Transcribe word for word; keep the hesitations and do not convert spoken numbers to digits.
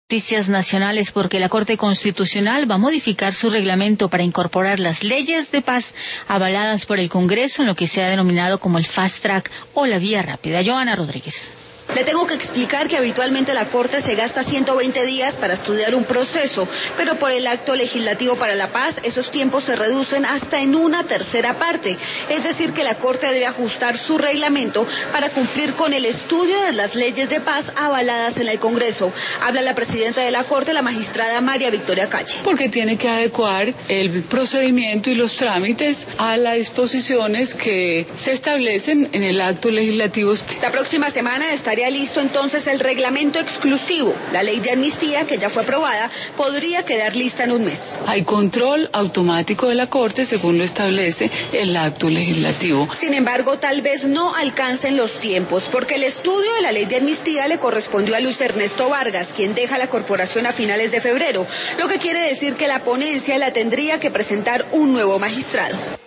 Noticias nacionales, porque la Corte Constitucional va a modificar su reglamento para incorporar las leyes de paz avaladas por el Congreso en lo que se ha denominado como el Fast Track o la vía rápida. Joana Rodríguez. Le tengo que explicar que habitualmente la Corte se gasta ciento veinte días para estudiar un proceso, pero por el Acto Legislativo para la Paz esos tiempos se reducen hasta en una tercera parte. Es decir, que la Corte debe ajustar su reglamento para cumplir con el estudio de las leyes de paz avaladas en el Congreso. Habla la presidenta de la Corte, la magistrada María Victoria Calle. Porque tiene que adecuar el procedimiento y los trámites a las disposiciones que se establecen en el Acto Legislativo. La próxima semana estaría listo entonces el reglamento exclusivo. La ley de amnistía, que ya fue aprobada, podría quedar lista en un mes. Hay control automático de la Corte según lo establece el acto legislativo. Sin embargo, tal vez no alcancen los tiempos, porque el estudio de la ley de amnistía le correspondió a Luis Ernesto Vargas, quien deja la corporación a finales de febrero, lo que quiere decir que la ponencia la tendría que presentar un nuevo magistrado.